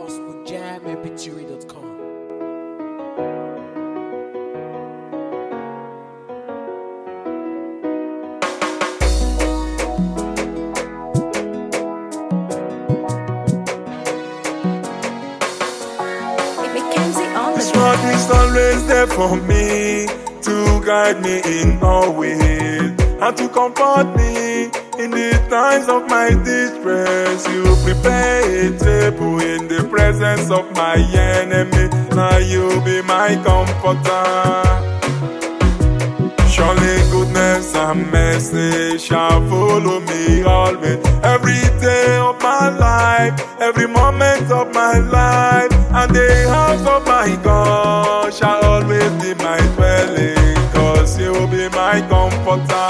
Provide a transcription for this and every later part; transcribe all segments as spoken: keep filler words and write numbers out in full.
gospel jam m p three dot com. His word is always there for me, to guide me in all ways, and to comfort me in the times of my distress. You prepare a table in the presence of my enemy. Now you be my comforter. Surely goodness and mercy shall follow me always, every day of my life, every moment of my life. And the house of my God shall always be my dwelling, cause you will be my comforter.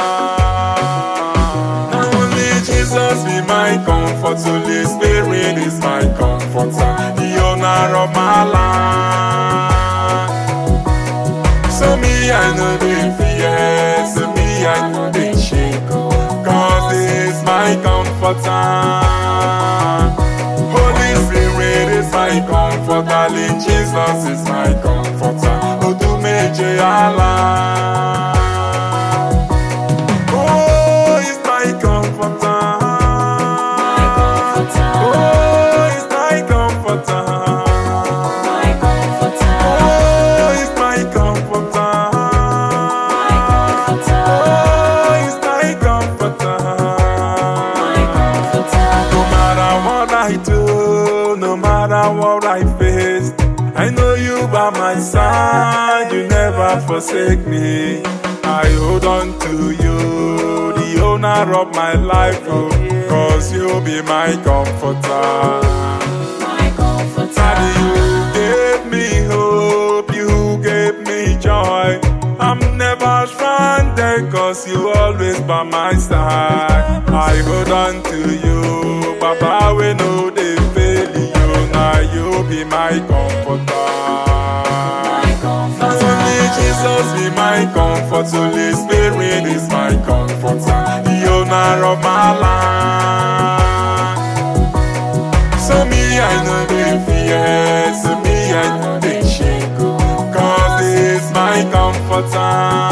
Not only Jesus be my comfort, Holy Spirit is my comforter, the owner of my life. So me I know the fear, so me I know the shake, cause he is my comforter. Holy Spirit is my comforter, Jesus is my comforter. Odumeje Allah. Oh, he's my comforter. My comforter. Oh, he's my comforter. My comforter. Oh, he's my comforter. My comforter. Oh, he's my comforter. My comforter. No matter what I do, no matter what I face, I know you by my side, you never forsake me. I hold on to you, the owner of my life, oh, cause you be my comforter. My comforter. Daddy, you gave me hope, you gave me joy. I'm never stranded, cause you always by my side. I hold on to you, Baba, we know they fail you. Now you be my comforter. My comforter. Not only Jesus be my comfort, Holy Spirit is my comforter, the owner of my life. So me I know the fear, so me I know the shake, cause he is my comforter.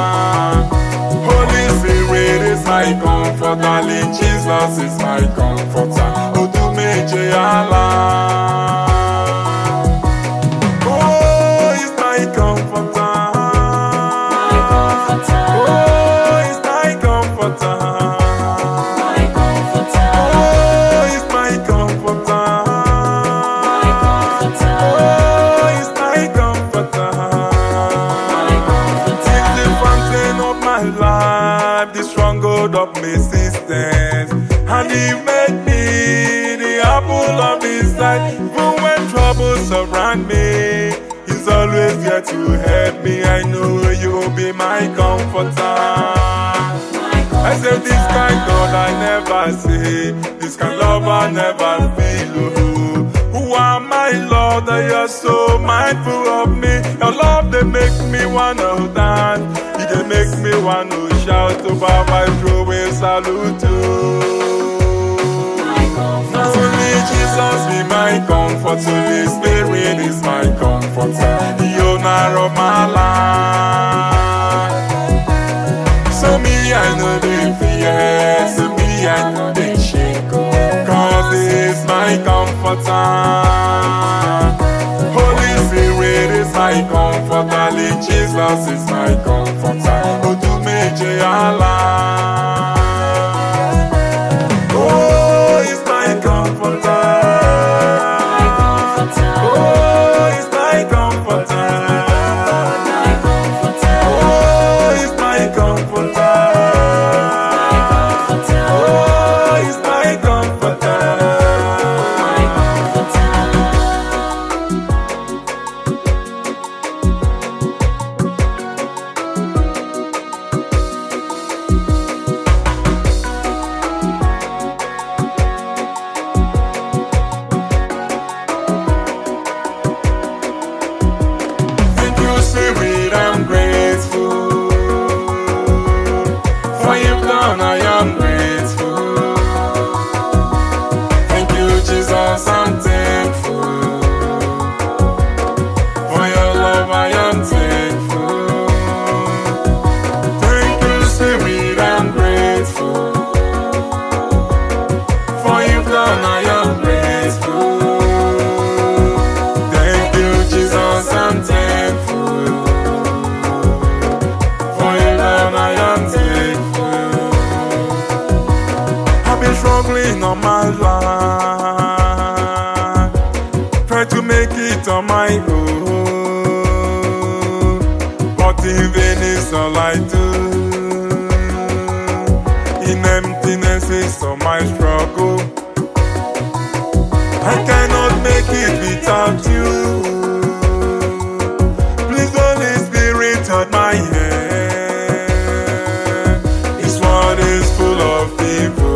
Holy Spirit is my comforter, Jesus is my comforter. Odumeje Allah. Oh, he's my comforter. My comforter. Oh, he's my comforter. My comforter. Oh, he's my comforter. My comforter. Oh, he's my comforter. My comforter. He's the fountain of my life, the stronghold of my existence, and he made me the apple of his eye. Even when troubles surround me, he's always there to help me. I know you'll be my comforter. I said this kind God I never see, this kind love I never feel. Oh, who am I, Lord, that you're so mindful of me? Your love, they make me wanna dance, they make me wanna shout about my throw a salute to. Not only Jesus be my comfort, Holy Spirit is my comforter, the owner of my life. So me I know the fear, so me I know the shake, cause he is my comforter. Holy Spirit is my comforter, Jesus is my comforter. Odumeje Allah. Oh, he's my comforter. My comforter. Oh, he's my comforter. My comforter. Oh, he's my comforter. My comforter. Oh, he's my comforter. My comforter. make it on my own, but in vain is all I do. In emptiness is all my struggle. I cannot make it without you. Please, Holy Spirit, hold my hand. This world is full of evil.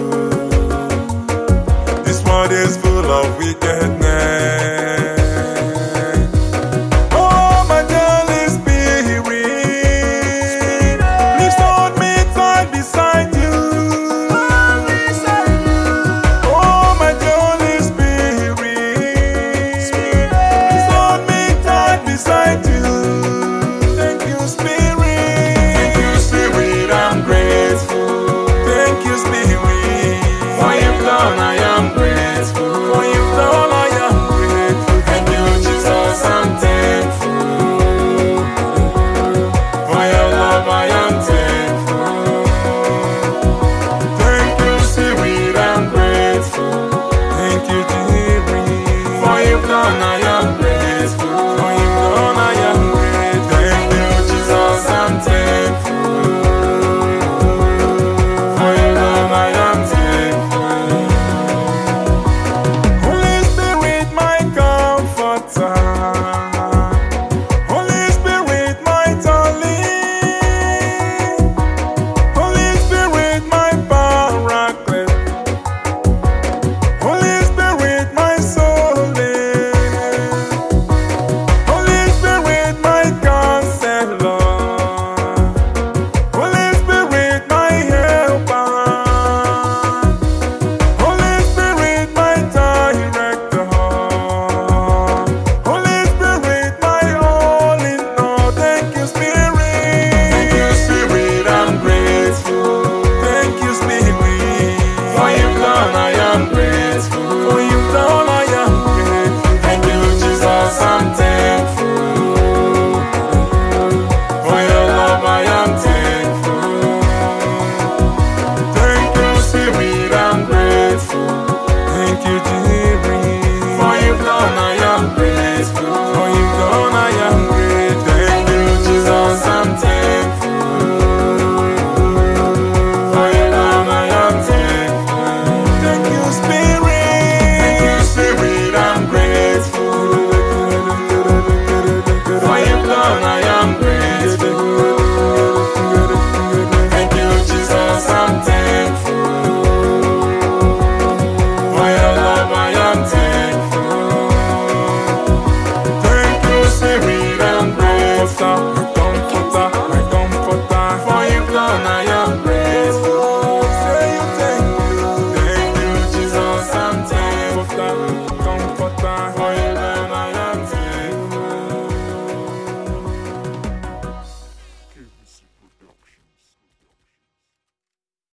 This world is full of wickedness. Oh, my Holy Spirit, please hold me tight beside you. Oh, my Holy Spirit, please hold me tight beside you. Thank you, Spirit. Thank you, Spirit, I'm grateful. Thank you, Spirit, for you've done, I am grateful. For you've done, I am grateful. Thank you, Jesus, I'm thankful. For your love, I am thankful. Thank you, Spirit, I'm grateful. Thank you, Spirit, for you've done, I am